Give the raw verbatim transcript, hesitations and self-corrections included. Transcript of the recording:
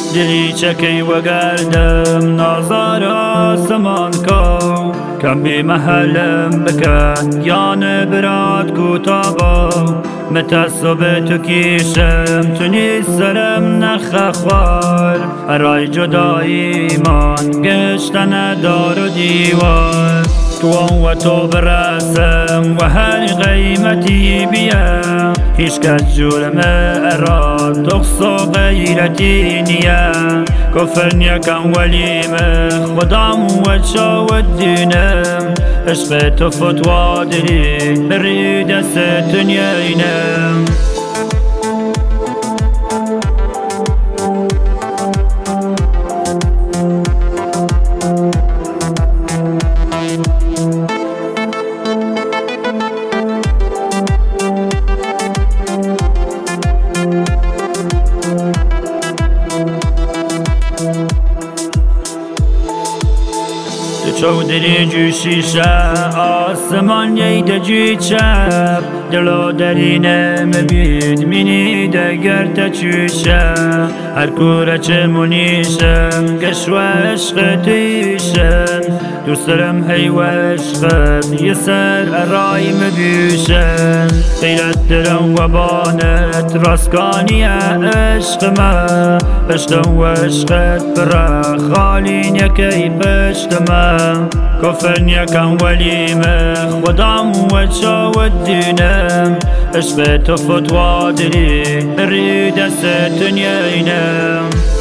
دلی چکی و گردم نازار آسمان کو کم بی محلم بکن یان برات کوتابا متعصب تو کیشم تو نیست سرم نخ خوار رای جدایی من گشتن دار و دیوار تو و تو برسم و هر قیمتی بیم هیچ کس جرم اراد تقص و غیرتی نیا کفر نیکم ولیم خدام و چا و دینم عشق تو فتوا دلی بری دست دنیاینم چودری جوشیشه آسمان یید جوی چپ دلو درینه مبید مینی دگر تچوشه هر کوره چه منیشم گشو عشق تویشم دور سرم هی و عشقت یه سر ارای مبیوشم غیرت درم و بانت راسکانی عشق ما پشتم و عشقت برا خالین یکی پشت ما کفر نیکم ولیم خدام و چا و دینم عشق تو فتوا دلی بری دست دنیاینم